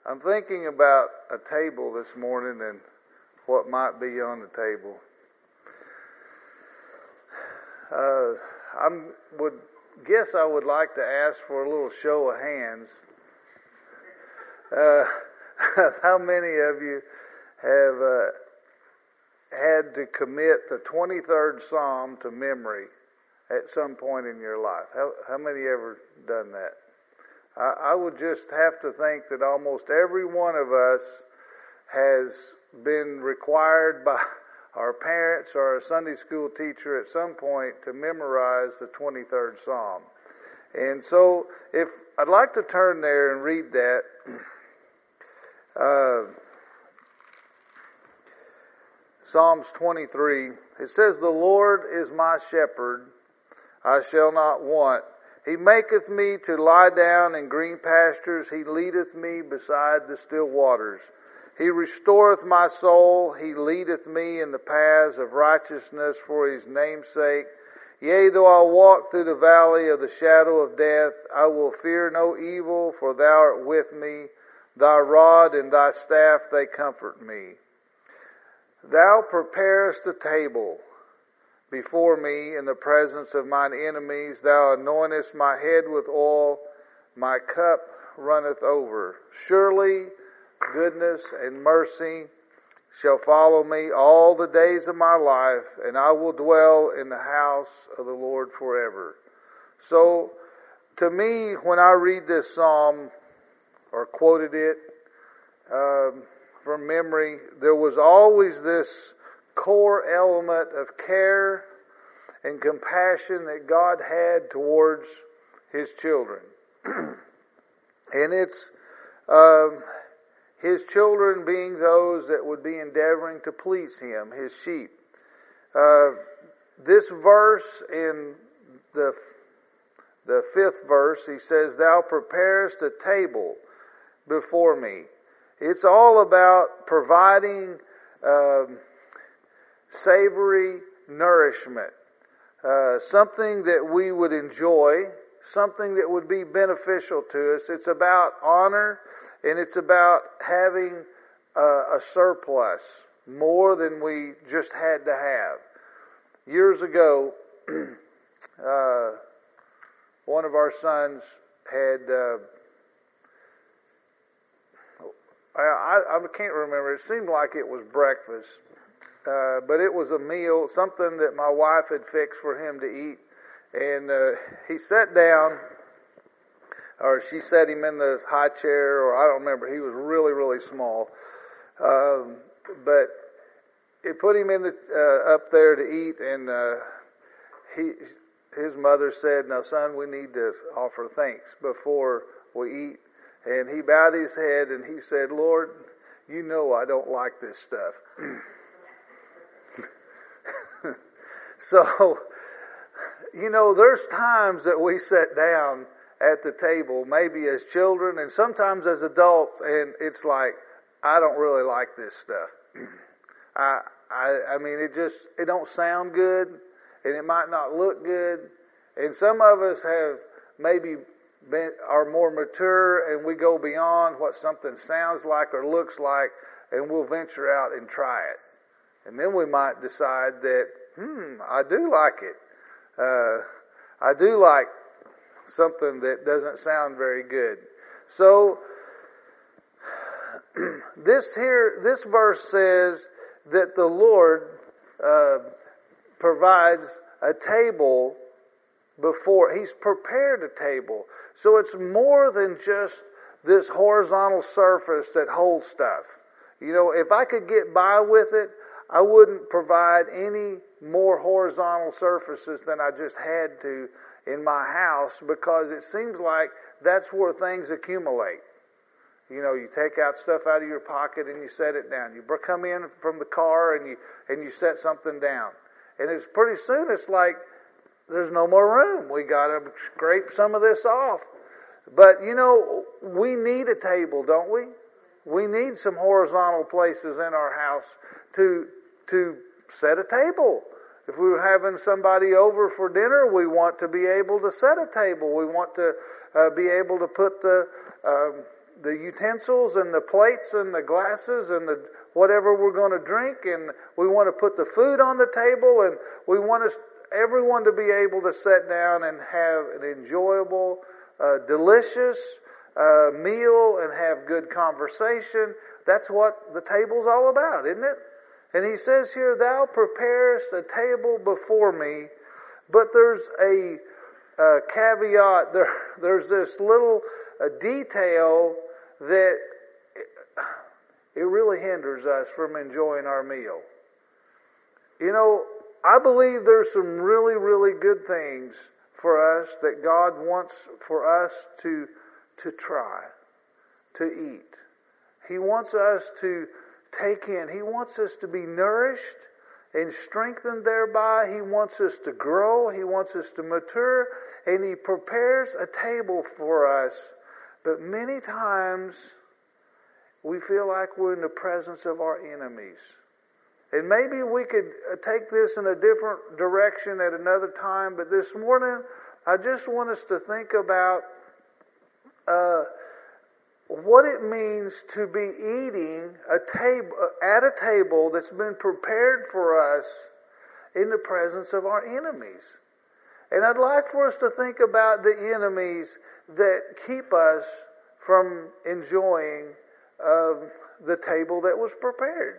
I'm thinking about a table this morning and what might be on the table. I would like to ask for a little show of hands. How many of you have had to commit the 23rd Psalm to memory at some point in your life? How many ever done that? I would just have to think that almost every one of us has been required by our parents or our Sunday school teacher at some point to memorize the 23rd Psalm. And so if I'd like to turn there and read that. Psalms 23, it says, "The Lord is my shepherd, I shall not want. He maketh me to lie down in green pastures. He leadeth me beside the still waters. He restoreth my soul. He leadeth me in the paths of righteousness for his name's sake. Yea, though I walk through the valley of the shadow of death, I will fear no evil, for thou art with me. Thy rod and thy staff, they comfort me. Thou preparest a table before me in the presence of mine enemies. Thou anointest my head with oil. My cup runneth over. Surely goodness and mercy shall follow me all the days of my life, and I will dwell in the house of the Lord forever." So, to me, when I read this psalm, or quoted it from memory, there was always this core element of care and compassion that God had towards his children. And it's his children being those that would be endeavoring to please him, his sheep. This verse in the 5th verse, he says, "Thou preparest a table before me." It's all about providing savory nourishment, something that we would enjoy, something that would be beneficial to us. It's about honor, and it's about having a surplus, more than we just had to have. Years ago, one of our sons had, I can't remember, it seemed like it was breakfast, but it was a meal, something that my wife had fixed for him to eat. And he sat down, or she set him in the high chair, or I don't remember. He was really, really small. But it put him in up there to eat, and his mother said, "Now, son, we need to offer thanks before we eat." And he bowed his head and he said, "Lord, you know I don't like this stuff." So, there's times that we sit down at the table, maybe as children and sometimes as adults, and it's like, I don't really like this stuff. I mean, it don't sound good, and it might not look good. And some of us have maybe are more mature, and we go beyond what something sounds like or looks like, and we'll venture out and try it. And then we might decide that, I do like it. I do like something that doesn't sound very good. So, this verse says that the Lord provides a table before. He's prepared a table. So it's more than just this horizontal surface that holds stuff. If I could get by with it, I wouldn't provide any more horizontal surfaces than I just had to in my house, because it seems like that's where things accumulate. You take out stuff out of your pocket and you set it down. You come in from the car and you set something down. And it's pretty soon it's like there's no more room. We got to scrape some of this off. But we need a table, don't we? We need some horizontal places in our house to set a table. If we were having somebody over for dinner, we want to be able to set a table. We want to be able to put the utensils and the plates and the glasses and the whatever we're going to drink, and we want to put the food on the table, and we want everyone to be able to sit down and have an enjoyable, delicious meal and have good conversation. That's what the table's all about, isn't it? And he says here, thou preparest a table before me, but there's a caveat. There's this little detail that it really hinders us from enjoying our meal. You know, I believe there's some really, really good things for us that God wants for us to try, to eat. He wants us to take in. He wants us to be nourished and strengthened thereby. He wants us to grow. He wants us to mature. And He prepares a table for us. But many times we feel like we're in the presence of our enemies. And maybe we could take this in a different direction at another time. But this morning, I just want us to think about what it means to be eating at a table that's been prepared for us in the presence of our enemies. And I'd like for us to think about the enemies that keep us from enjoying the table that was prepared.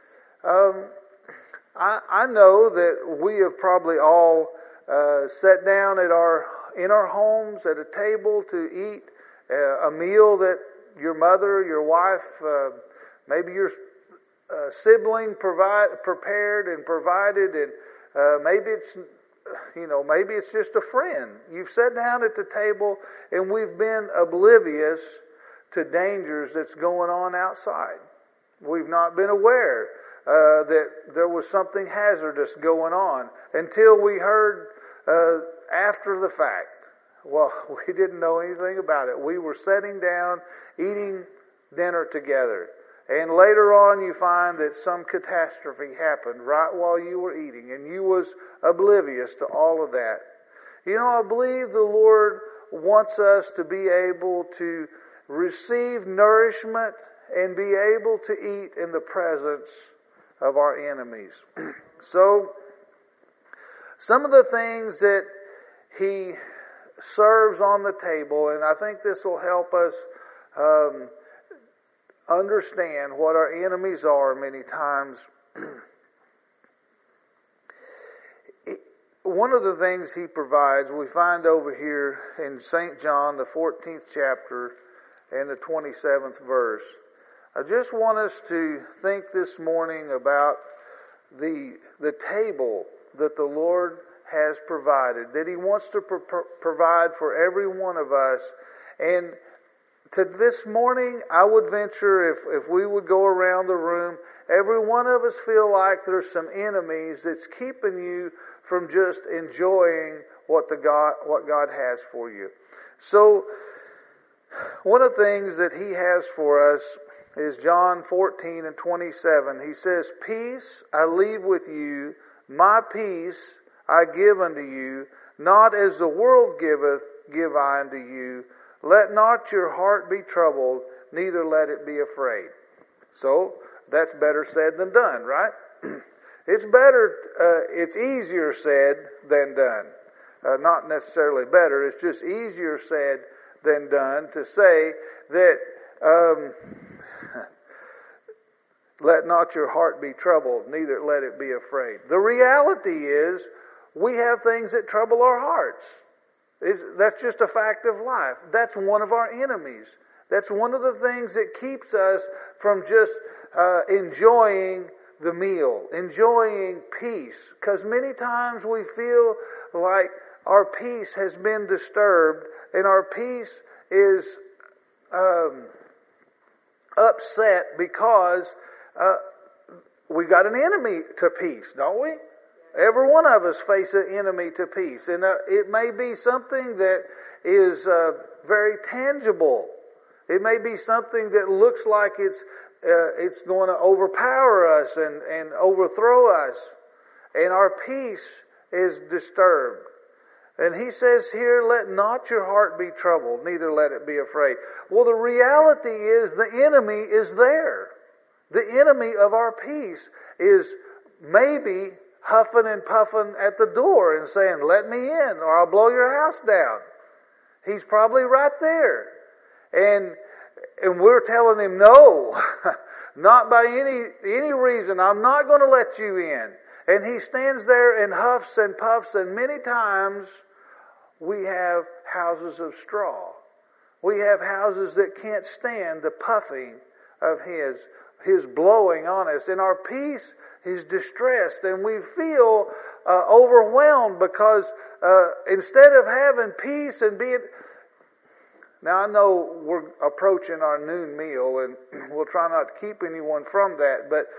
I know that we have probably all sat down in our homes at a table to eat a meal that your mother, your wife, maybe your sibling prepared and provided, and maybe it's just a friend. You've sat down at the table and we've been oblivious to dangers that's going on outside. We've not been aware that there was something hazardous going on until we heard after the fact. Well, we didn't know anything about it. We were sitting down, eating dinner together. And later on you find that some catastrophe happened right while you were eating, and you was oblivious to all of that. You know, I believe the Lord wants us to be able to receive nourishment and be able to eat in the presence of our enemies. So, some of the things that He serves on the table, and I think this will help us understand what our enemies are many times. One of the things He provides, we find over here in St. John, the 14th chapter and the 27th verse. I just want us to think this morning about the table that the Lord has provided, that He wants to provide for every one of us. And to this morning, I would venture, if we would go around the room, every one of us feel like there's some enemies that's keeping you from just enjoying what God has for you. So, one of the things that He has for us is John 14 and 27. He says, "Peace I leave with you, my peace I give unto you, not as the world giveth, give I unto you. Let not your heart be troubled, neither let it be afraid." So, that's better said than done, right? It's easier said than done. Not necessarily better, it's just easier said than done to say that let not your heart be troubled, neither let it be afraid. The reality is, we have things that trouble our hearts. That's just a fact of life. That's one of our enemies. That's one of the things that keeps us from just enjoying the meal, enjoying peace. Because many times we feel like our peace has been disturbed and our peace is upset because we got an enemy to peace, don't we? Every one of us face an enemy to peace. And it may be something that is very tangible. It may be something that looks like it's going to overpower us and overthrow us. And our peace is disturbed. And he says here, let not your heart be troubled, neither let it be afraid. Well, the reality is the enemy is there. The enemy of our peace is maybe huffing and puffing at the door and saying, let me in or I'll blow your house down. He's probably right there. And we're telling him, no, not by any reason. I'm not going to let you in. And he stands there and huffs and puffs, and many times we have houses of straw. We have houses that can't stand the puffing of his blowing on us. And our peace is distressed, and we feel overwhelmed because instead of having peace and being... Now I know we're approaching our noon meal, and we'll try not to keep anyone from that, but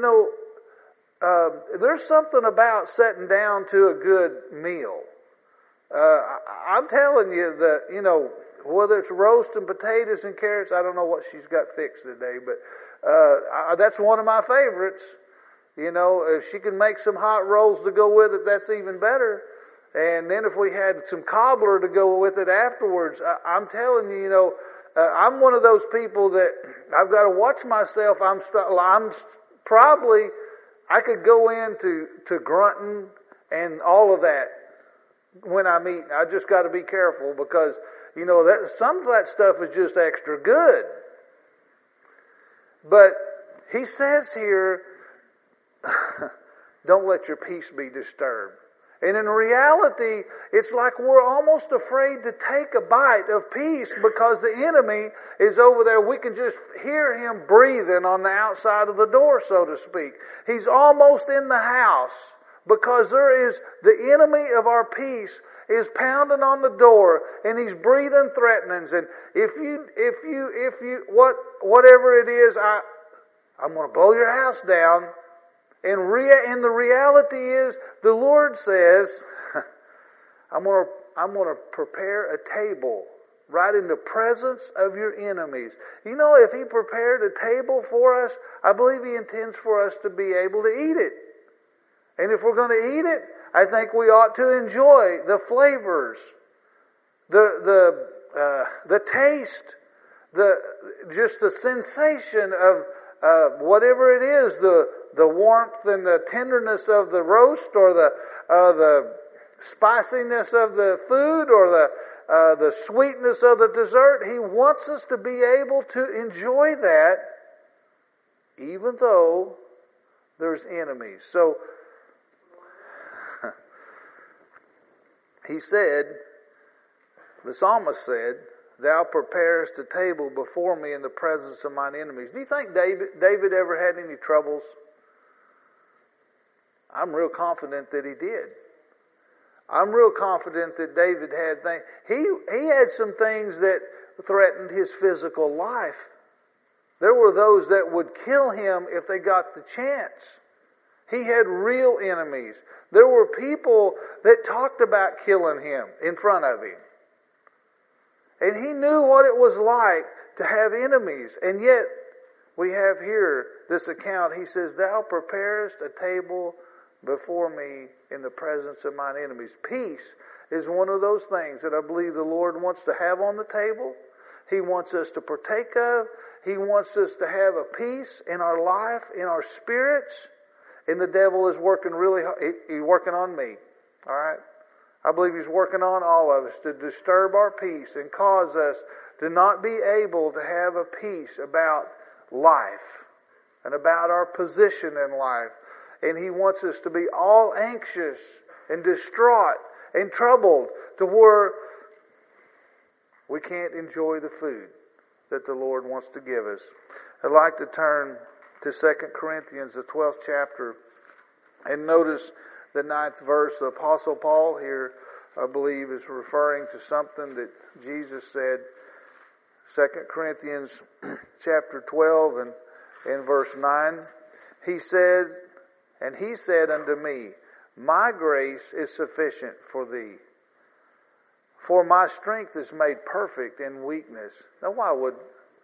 there's something about sitting down to a good meal. I'm telling you that, whether it's roast and potatoes and carrots, I don't know what she's got fixed today, but that's one of my favorites. If she can make some hot rolls to go with it, that's even better. And then if we had some cobbler to go with it afterwards, I'm telling you, I'm one of those people that I've got to watch myself. I'm probably, I could go into grunting and all of that when I'm eating. I just got to be careful because, some of that stuff is just extra good. But he says here, don't let your peace be disturbed. And in reality, it's like we're almost afraid to take a bite of peace because the enemy is over there. We can just hear him breathing on the outside of the door, so to speak. He's almost in the house because the enemy of our peace is pounding on the door and he's breathing threatenings. And whatever it is, I'm going to blow your house down. And the reality is, the Lord says, I'm going to prepare a table right in the presence of your enemies. If He prepared a table for us, I believe He intends for us to be able to eat it. And if we're going to eat it, I think we ought to enjoy the flavors, the taste, just the sensation of whatever it is, the warmth and the tenderness of the roast, or the spiciness of the food, or the sweetness of the dessert. He wants us to be able to enjoy that, even though there's enemies. So he said, the psalmist said, "Thou preparest a table before me in the presence of mine enemies." Do you think David ever had any troubles? I'm real confident that he did. I'm real confident that David had things. He had some things that threatened his physical life. There were those that would kill him if they got the chance. He had real enemies. There were people that talked about killing him in front of him. And he knew what it was like to have enemies. And yet, we have here this account. He says, "Thou preparest a table before me in the presence of mine enemies." Peace is one of those things that I believe the Lord wants to have on the table. He wants us to partake of. He wants us to have a peace in our life, in our spirits. And the devil is working really hard. He's working on me. All right? I believe he's working on all of us to disturb our peace and cause us to not be able to have a peace about life and about our position in life. And he wants us to be all anxious and distraught and troubled to where we can't enjoy the food that the Lord wants to give us. I'd like to turn to 2 Corinthians, the 12th chapter, and notice the 9th verse. The Apostle Paul here, I believe, is referring to something that Jesus said. 2 Corinthians chapter 12 and verse 9. He said, "And he said unto me, My grace is sufficient for thee, for my strength is made perfect in weakness." Now, why would...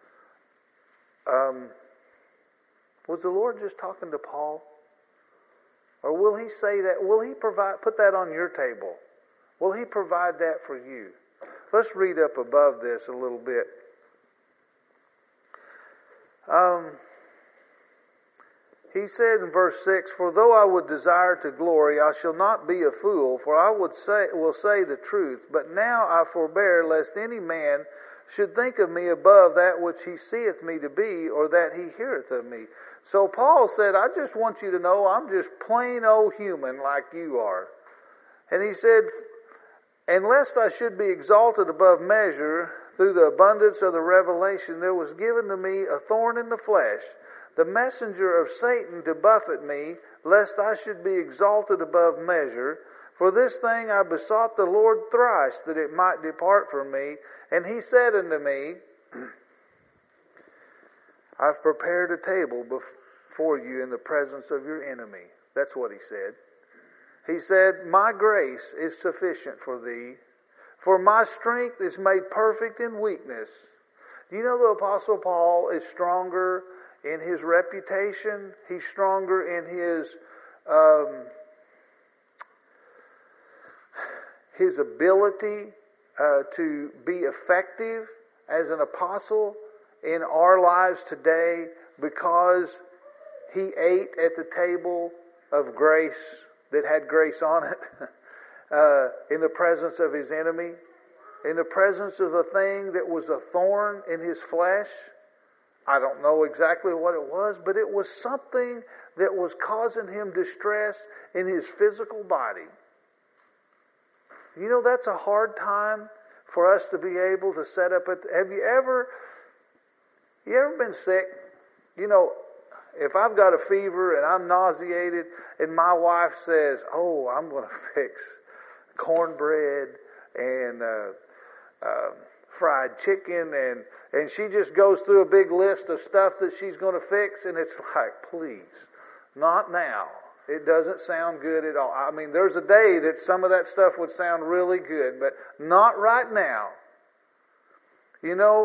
was the Lord just talking to Paul? Or will he say that? Will he put that on your table? Will He provide that for you? Let's read up above this a little bit. He said in verse 6, "For though I would desire to glory, I shall not be a fool, for I will say the truth. But now I forbear, lest any man should think of me above that which he seeth me to be, or that he heareth of me." So Paul said, I just want you to know I'm just plain old human like you are. And he said, "And lest I should be exalted above measure through the abundance of the revelation, there was given to me a thorn in the flesh, the messenger of Satan to buffet me, lest I should be exalted above measure. For this thing I besought the Lord thrice, that it might depart from me. And he said unto me, I've prepared a table before you in the presence of your enemy." That's what he said. He said, "My grace is sufficient for thee, for my strength is made perfect in weakness." Do you know the Apostle Paul is stronger in his reputation? He's stronger in his ability to be effective as an apostle in our lives today because he ate at the table of grace that had grace on it in the presence of his enemy, in the presence of a thing that was a thorn in his flesh. I don't know exactly what it was, but it was something that was causing him distress in his physical body. You know, that's a hard time for us to be able to set up. Have you ever been sick? You know, if I've got a fever and I'm nauseated and my wife says, "Oh, I'm going to fix cornbread and fried chicken," and she just goes through a big list of stuff that she's going to fix, and it's like, please, not now. It doesn't sound good at all. I mean, there's a day that some of that stuff would sound really good, but not right now. You know,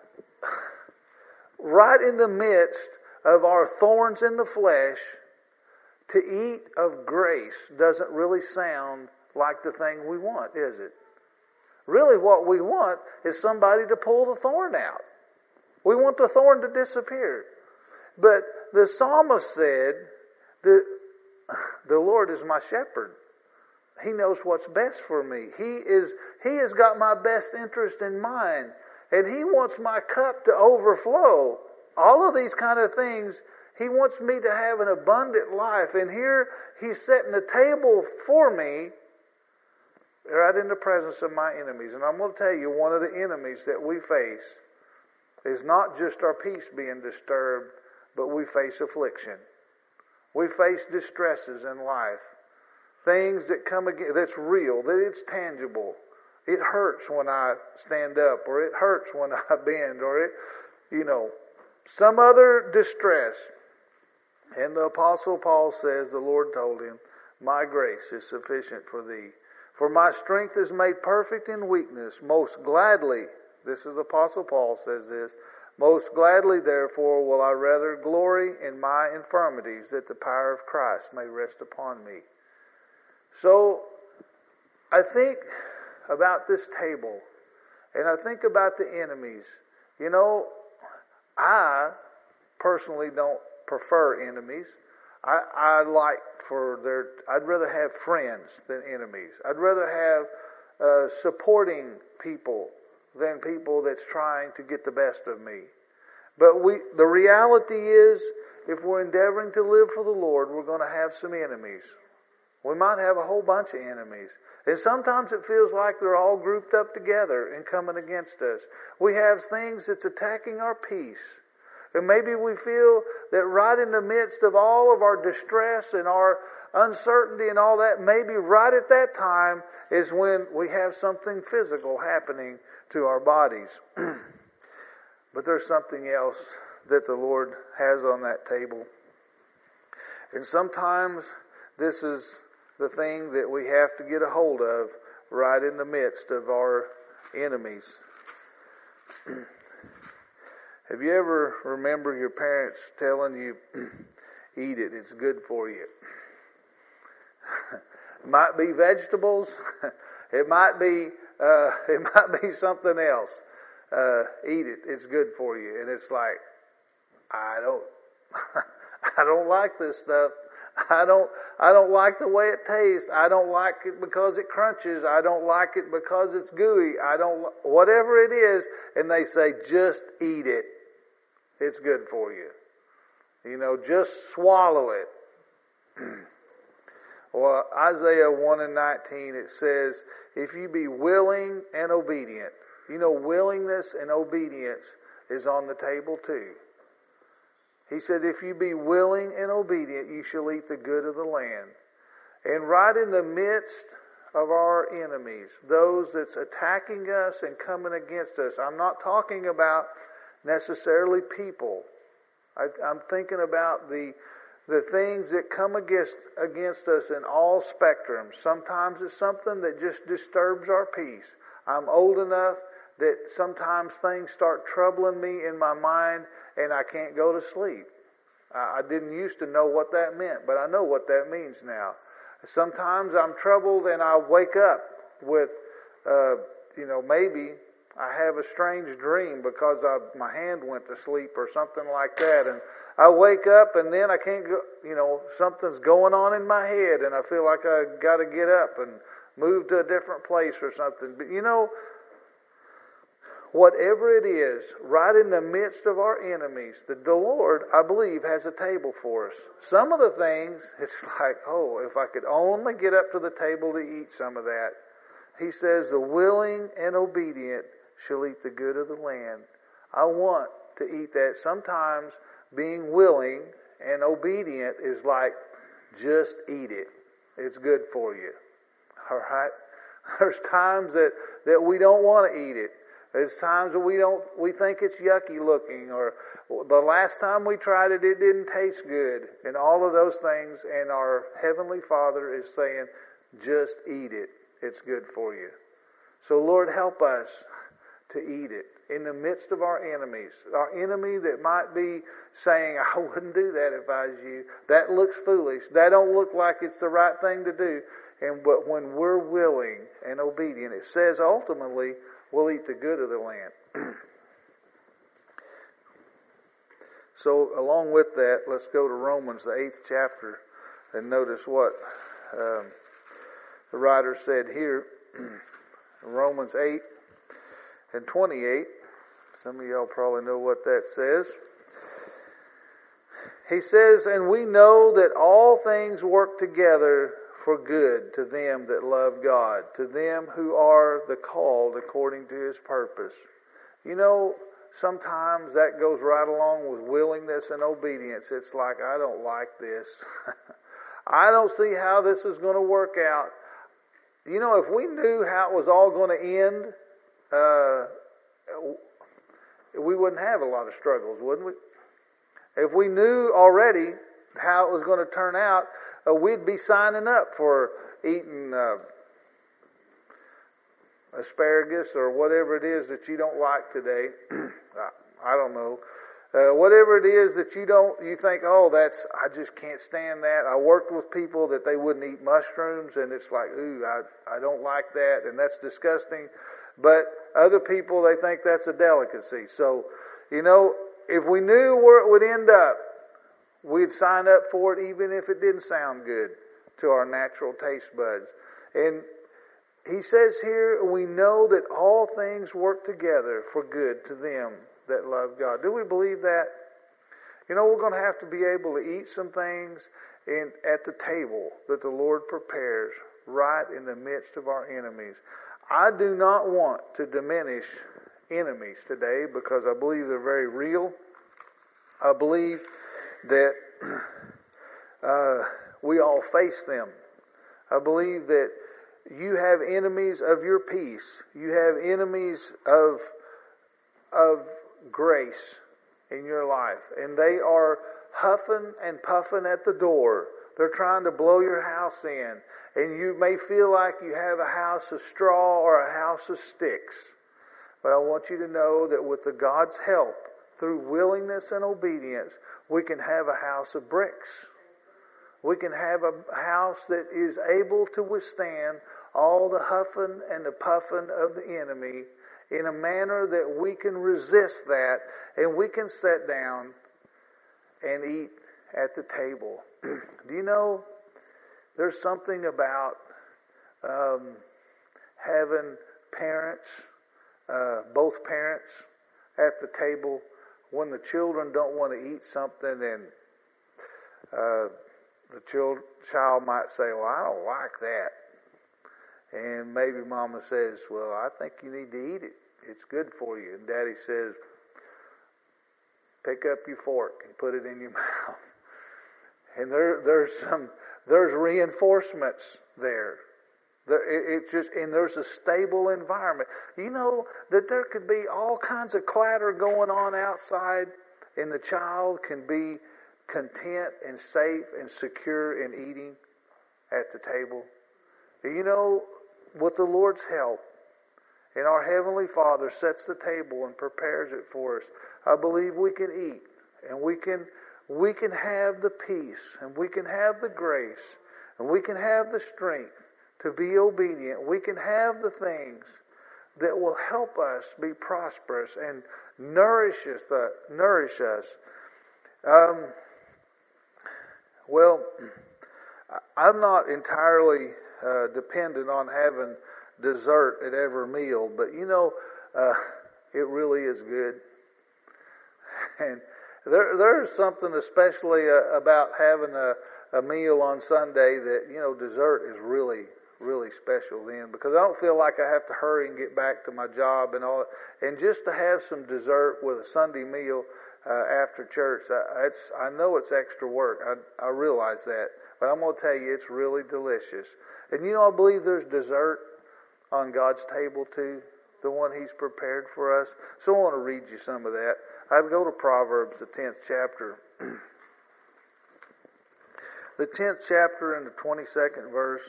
right in the midst of our thorns in the flesh, to eat of grace doesn't really sound like the thing we want, is it? Really what we want is somebody to pull the thorn out. We want the thorn to disappear. But the psalmist said, the Lord is my shepherd. He knows what's best for me. He has got my best interest in mind. And He wants my cup to overflow. All of these kind of things, He wants me to have an abundant life. And here He's setting a table for me right in the presence of my enemies. And I'm going to tell you, one of the enemies that we face is not just our peace being disturbed, but we face affliction. We face distresses in life. Things that come again, that's real, that it's tangible. It hurts when I stand up, or it hurts when I bend, or it, some other distress. And the Apostle Paul says, the Lord told him, "My grace is sufficient for thee. For my strength is made perfect in weakness. Most gladly," this is Apostle Paul says this, "most gladly therefore will I rather glory in my infirmities, that the power of Christ may rest upon me." So, I think about this table, and I think about the enemies. I personally don't prefer enemies. I'd rather have friends than enemies. I'd rather have supporting people than people that's trying to get the best of me. But the reality is, if we're endeavoring to live for the Lord, we're going to have some enemies. We might have a whole bunch of enemies. And sometimes it feels like they're all grouped up together and coming against us. We have things that's attacking our peace. And maybe we feel that right in the midst of all of our distress and our uncertainty and all that, maybe right at that time is when we have something physical happening to our bodies. But there's something else that the Lord has on that table. And sometimes this is the thing that we have to get a hold of right in the midst of our enemies. Have you ever remember your parents telling you, "Eat it, it's good for you"? It might be vegetables, It might be something else. Eat it. It's good for you. And it's like, I don't like this stuff. I don't like the way it tastes. I don't like it because it crunches. I don't like it because it's gooey. Whatever it is. And they say, just eat it. It's good for you. Just swallow it. Well, Isaiah 1:19, it says, if you be willing and obedient. Willingness and obedience is on the table too. He said, if you be willing and obedient, you shall eat the good of the land. And right in the midst of our enemies, those that's attacking us and coming against us, I'm not talking about necessarily people. I'm thinking about the things that come against us in all spectrums. Sometimes it's something that just disturbs our peace. I'm old enough that sometimes things start troubling me in my mind and I can't go to sleep. I didn't used to know what that meant, but I know what that means now. Sometimes I'm troubled and I wake up with, maybe I have a strange dream because my hand went to sleep or something like that. And I wake up and then I can't go, something's going on in my head and I feel like I got to get up and move to a different place or something. But whatever it is, right in the midst of our enemies, the Lord, I believe, has a table for us. Some of the things, it's like, if I could only get up to the table to eat some of that. He says, the willing and obedient shall eat the good of the land. I want to eat that. Sometimes being willing and obedient is like, just eat it. It's good for you. All right? There's times that we don't want to eat it. There's times that we think it's yucky looking, or the last time we tried it, it didn't taste good, and all of those things. And our Heavenly Father is saying, just eat it. It's good for you. So Lord, help us to eat it in the midst of our enemies. Our enemy that might be saying, I wouldn't do that if I was you. That looks foolish. That don't look like it's the right thing to do. But when we're willing and obedient, it says ultimately, we'll eat the good of the land. So along with that, let's go to Romans, the 8th chapter, and notice what the writer said here. Romans 8 and 28. Some of y'all probably know what that says. He says, and we know that all things work together for good to them that love God, to them who are the called according to His purpose. Sometimes that goes right along with willingness and obedience. It's like, I don't like this. I don't see how this is going to work out. If we knew how it was all going to end, we wouldn't have a lot of struggles, wouldn't we? If we knew already how it was going to turn out, we'd be signing up for eating asparagus or whatever it is that you don't like today. I don't know. Whatever it is that you think, I just can't stand that. I worked with people that they wouldn't eat mushrooms, and it's like, I don't like that, and that's disgusting. But other people, they think that's a delicacy. So, if we knew where it would end up, we'd sign up for it even if it didn't sound good to our natural taste buds. And he says here, we know that all things work together for good to them that love God. Do we believe that? We're going to have to be able to eat some things at the table that the Lord prepares right in the midst of our enemies. I do not want to diminish enemies today because I believe they're very real. I believe that we all face them. I believe that you have enemies of your peace. You have enemies of grace in your life. And they are huffing and puffing at the door. They're trying to blow your house in. And you may feel like you have a house of straw or a house of sticks. But I want you to know that with the God's help, through willingness and obedience, we can have a house of bricks. We can have a house that is able to withstand all the huffing and the puffing of the enemy in a manner that we can resist that and we can sit down and eat at the table. Do you know there's something about having parents, both parents at the table when the children don't want to eat something and the child might say, well, I don't like that. And maybe mama says, well, I think you need to eat it. It's good for you. And daddy says, pick up your fork and put it in your mouth. And there's reinforcements there. It's just, and there's a stable environment. You know that there could be all kinds of clatter going on outside, and the child can be content and safe and secure in eating at the table. You know, with the Lord's help, and our Heavenly Father sets the table and prepares it for us, I believe we can eat, and we can have the peace, and we can have the grace, and we can have the strength to be obedient. We can have the things that will help us be prosperous and nourish us. Well, I'm not entirely dependent on having dessert at every meal, but you know, it really is good. And there's something especially about having a meal on Sunday that, you know, dessert is really special then, because I don't feel like I have to hurry and get back to my job and all. And just to have some dessert with a Sunday meal after church, I know it's extra work. I realize that, but I'm going to tell you, it's really delicious. And you know, I believe there's dessert on God's table too, the one He's prepared for us. So I want to read you some of that. I'd go to Proverbs, the 10th chapter. The 10th chapter and the 22nd verse.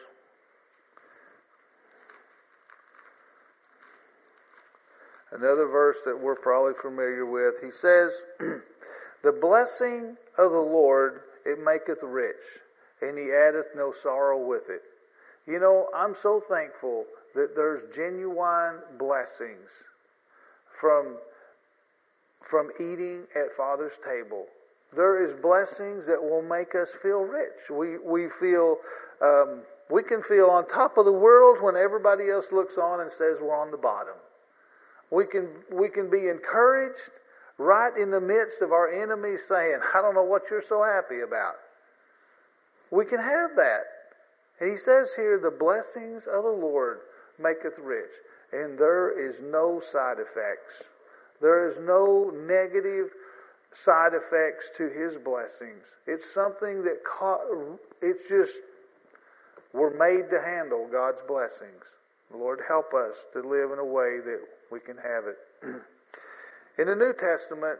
Another verse that we're probably familiar with. He says, the blessing of the Lord, it maketh rich, and He addeth no sorrow with it. You know, I'm so thankful that there's genuine blessings from eating at Father's table. There is blessings that will make us feel rich. We feel, we can feel on top of the world when everybody else looks on and says we're on the bottom. We can be encouraged right in the midst of our enemies saying, I don't know what you're so happy about. We can have that. And He says here, the blessings of the Lord maketh rich. And there is no side effects. There is no negative side effects to His blessings. It's something that, it's just, we're made to handle God's blessings. Lord, help us to live in a way that we can have it. In the New Testament,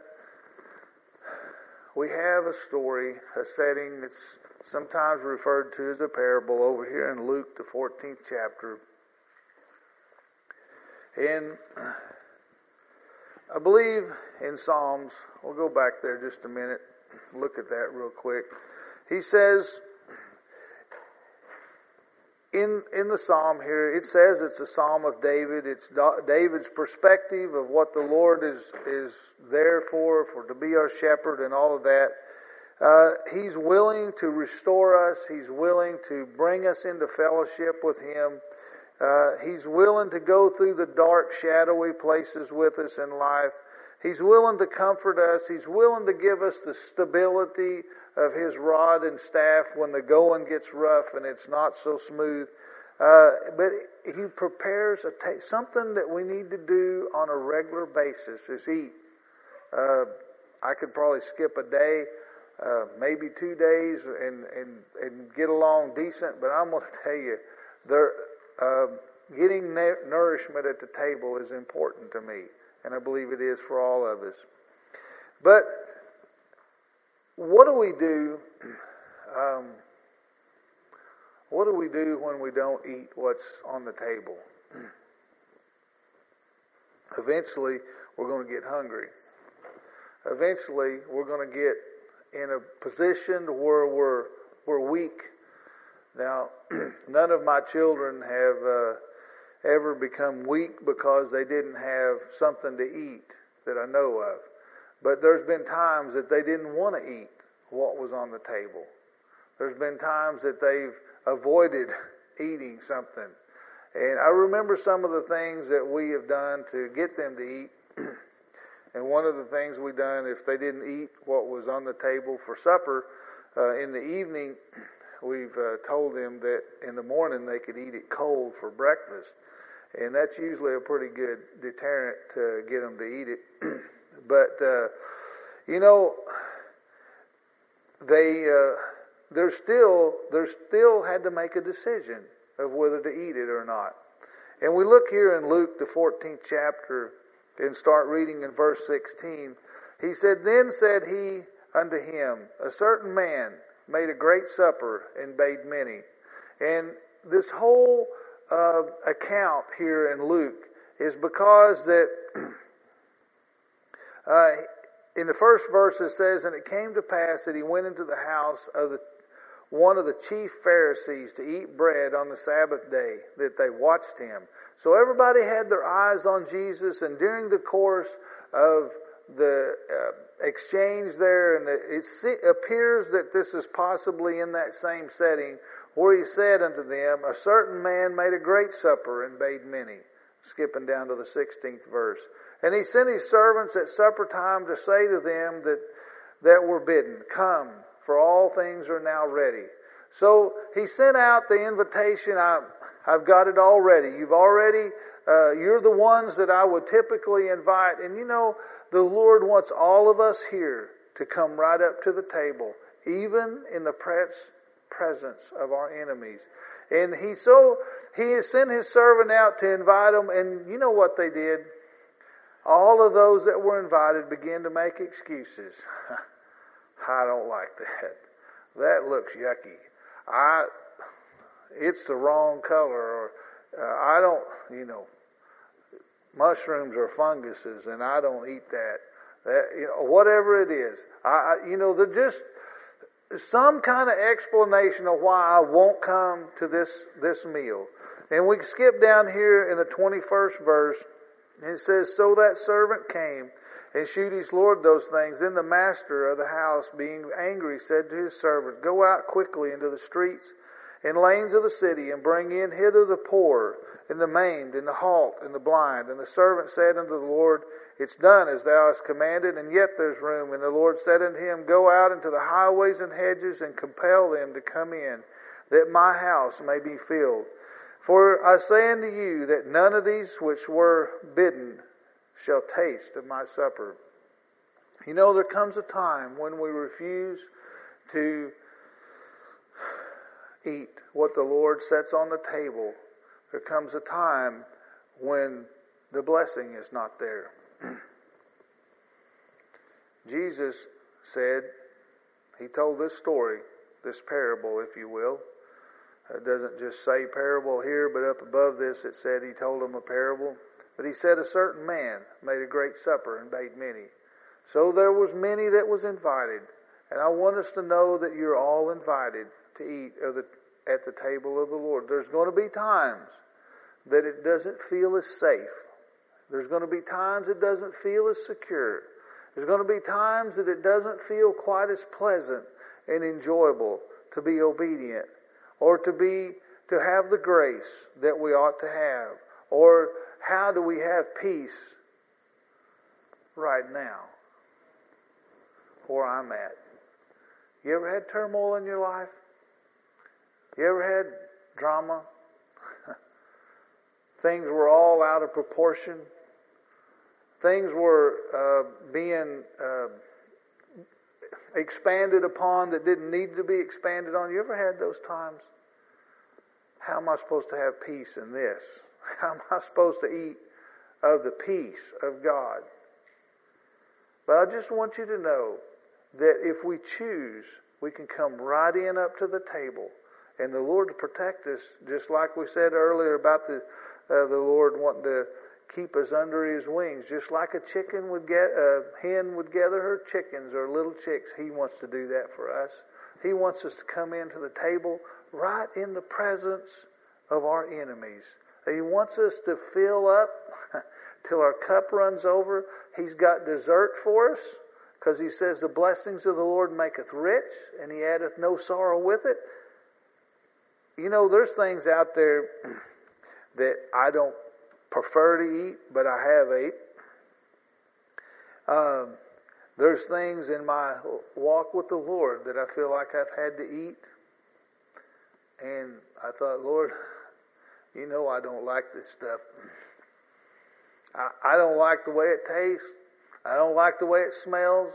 we have a story, a setting that's sometimes referred to as a parable over here in Luke, the 14th chapter. And I believe in Psalms, we'll go back there just a minute, look at that real quick. He says, in the psalm here, it says it's a psalm of David. It's David's perspective of what the Lord is there for to be our shepherd and all of that. He's willing to restore us. He's willing to bring us into fellowship with Him. He's willing to go through the dark, shadowy places with us in life. He's willing to comfort us. He's willing to give us the stability of His rod and staff when the going gets rough and it's not so smooth. But He prepares something that we need to do on a regular basis is eat. I could probably skip a day, maybe 2 days, and get along decent. But I'm going to tell you, getting nourishment at the table is important to me, and I believe it is for all of us. But what do we do? What do we do when we don't eat what's on the table? Eventually, we're going to get hungry. Eventually, we're going to get in a position where we're weak. Now, none of my children have ever become weak because they didn't have something to eat that I know of. But there's been times that they didn't want to eat what was on the table. There's been times that they've avoided eating something. And I remember some of the things that we have done to get them to eat. And one of the things we done, if they didn't eat what was on the table for supper, in the evening, we've told them that in the morning they could eat it cold for breakfast. And that's usually a pretty good deterrent to get them to eat it. But, they still had to make a decision of whether to eat it or not. And we look here in Luke, the 14th chapter, and start reading in verse 16. He said, "Then said he unto him, a certain man made a great supper and bade many." And this whole account here in Luke is because that in the first verse it says, "And it came to pass that he went into the house of one of the chief Pharisees to eat bread on the Sabbath day, that they watched him." So everybody had their eyes on Jesus, and during the course of the exchange there, and it appears that this is possibly in that same setting, where he said unto them, "A certain man made a great supper and bade many." Skipping down to the 16th verse. "And he sent his servants at supper time to say to them that were bidden, Come, for all things are now ready." So he sent out the invitation. I've got it all ready. You're the ones that I would typically invite. And the Lord wants all of us here to come right up to the table, even in the presence of our enemies. And he has sent his servant out to invite them. And you know what they did? All of those that were invited began to make excuses. "I don't like that. That looks yucky. It's the wrong color, or I don't, mushrooms or funguses, and I don't eat that. Whatever it is. They're just some kind of explanation of why I won't come to this meal. And we skip down here in the 21st verse, and it says, "So that servant came and shewed his Lord those things. Then the master of the house, being angry, said to his servant, Go out quickly into the streets and lanes of the city, and bring in hither the poor, and the maimed, and the halt, and the blind. And the servant said unto the Lord, It's done as thou hast commanded, and yet there's room. And the Lord said unto him, Go out into the highways and hedges, and compel them to come in, that my house may be filled. For I say unto you, that none of these which were bidden shall taste of my supper." There comes a time when we refuse to eat what the Lord sets on the table. There comes a time when the blessing is not there. Jesus said, he told this story, this parable, if you will. It doesn't just say parable here, but up above this it said he told them a parable. But he said, "A certain man made a great supper and bade many." So there was many that was invited. And I want us to know that you're all invited to eat at the table of the Lord. There's going to be times that it doesn't feel as safe. There's going to be times it doesn't feel as secure. There's going to be times that it doesn't feel quite as pleasant and enjoyable to be obedient, or to have the grace that we ought to have. Or how do we have peace right now, where I'm at? You ever had turmoil in your life? You ever had drama? Things were all out of proportion. Things were being expanded upon that didn't need to be expanded on. You ever had those times? How am I supposed to have peace in this? How am I supposed to eat of the peace of God? But I just want you to know that if we choose, we can come right in up to the table, and the Lord will protect us, just like we said earlier about the Lord wanting to keep us under His wings. Just like a hen would gather her chickens or little chicks, He wants to do that for us. He wants us to come into the table right in the presence of our enemies. He wants us to fill up till our cup runs over. He's got dessert for us, because he says the blessings of the Lord maketh rich, and he addeth no sorrow with it. You know, there's things out there that I don't prefer to eat, but I have ate. There's things in my walk with the Lord that I feel like I've had to eat. And I thought, Lord, you know I don't like this stuff. I don't like the way it tastes. I don't like the way it smells.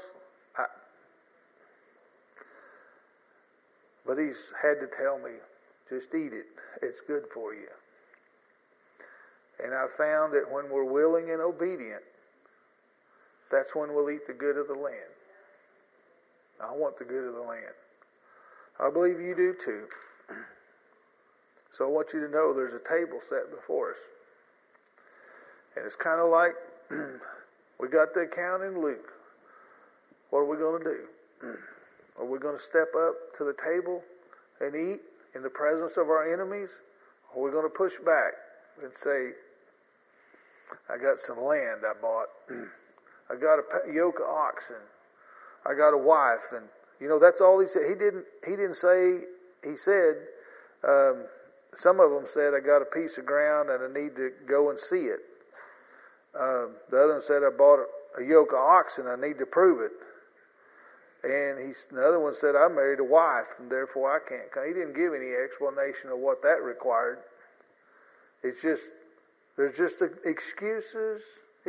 But he's had to tell me, just eat it. It's good for you. And I found that when we're willing and obedient, that's when we'll eat the good of the land. I want the good of the land. I believe you do too. So I want you to know there's a table set before us. And it's kind of like we got the account in Luke. What are we going to do? Are we going to step up to the table and eat in the presence of our enemies? Or are we going to push back and say, I got some land I bought. I got a yoke of oxen. I got a wife. And, you know, that's all he said. He didn't say, he said, some of them said, I got a piece of ground and I need to go and see it. The other one said, I bought a yoke of oxen. I need to prove it. And the other one said, I married a wife and therefore I can't come. He didn't give any explanation of what that required. It's just, there's just excuses.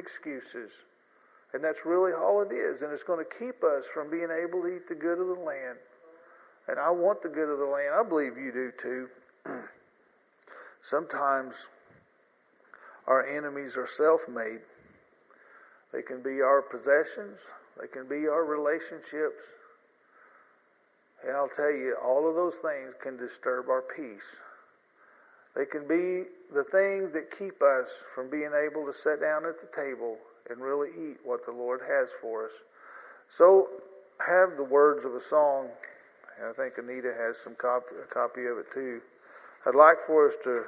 And that's really all it is. And it's going to keep us from being able to eat the good of the land. And I want the good of the land. I believe you do too. Sometimes our enemies are self-made. They can be our possessions. They can be our relationships. And I'll tell you, all of those things can disturb our peace. They can be the things that keep us from being able to sit down at the table and really eat what the Lord has for us. So, have the words of a song. And I think Anita has a copy of it too. I'd like for us to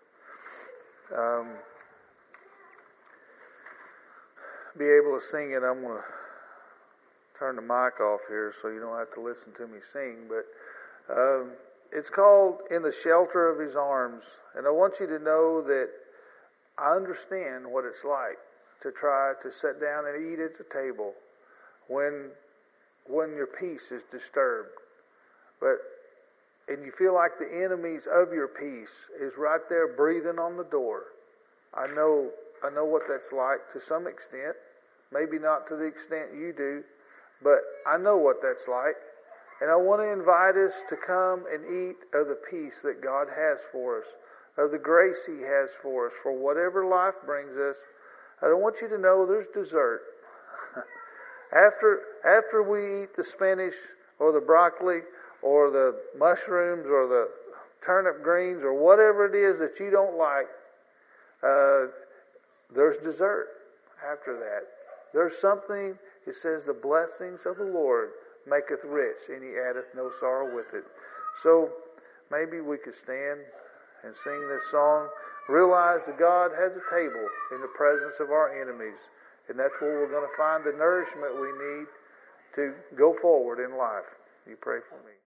be able to sing it. I'm going to turn the mic off here so you don't have to listen to me sing. But it's called In the Shelter of His Arms. And I want you to know that I understand what it's like to try to sit down and eat at the table when your peace is disturbed. And you feel like the enemies of your peace is right there breathing on the door. I know what that's like to some extent. Maybe not to the extent you do, but I know what that's like. And I want to invite us to come and eat of the peace that God has for us, of the grace He has for us, for whatever life brings us. I don't want you to know there's dessert. After we eat the spinach or the broccoli or the mushrooms or the turnip greens or whatever it is that you don't like, there's dessert after that. There's something, it says, the blessings of the Lord maketh rich, and He addeth no sorrow with it. So maybe we could stand and sing this song. Realize that God has a table in the presence of our enemies, and that's where we're going to find the nourishment we need to go forward in life. You pray for me.